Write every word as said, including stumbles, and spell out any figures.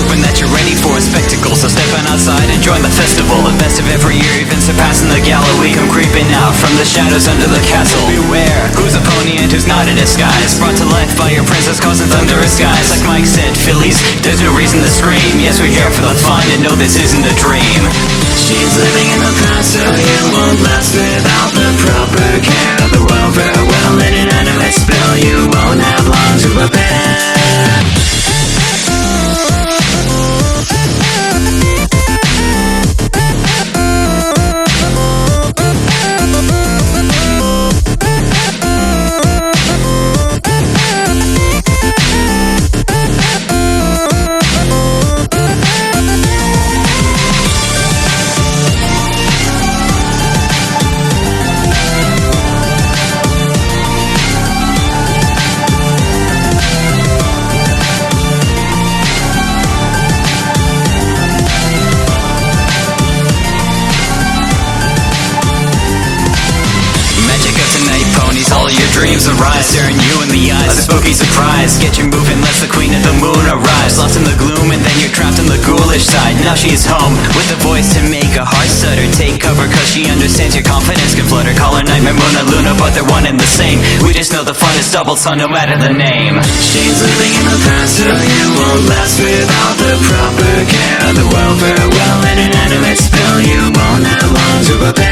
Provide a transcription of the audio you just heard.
hoping that you're ready for a spectacle. So step on outside and join the festival. The best of every year, even surpassing the Galilee. Come creeping out from the shadows under the castle. Beware, who's a pony and who's not in disguise. Brought to life by your princess causing thunderous skies. Like Mike said, Phillies, there's no reason to scream. Yes, we're here for the fun and no, this isn't a dream. She's living in the past, so you won't last without the proper care of the world. Farewell, an inanimate spell. You won't have long to prepare. All your dreams arise, staring you in the eyes. A spooky surprise, get you moving lest the queen of the moon arrives. Lost in the gloom and then you're trapped on the ghoulish side. Now she is home, with a voice to make a heart stutter. Take cover cause she understands your confidence can flutter. Call her Nightmare, Muna, Luna, but they're one and the same. We just know the fun is doubled, so no matter the name. She's living in the past, so you won't last without the proper care of the world. Farewell, an inanimate spell. You won't have long to prepare.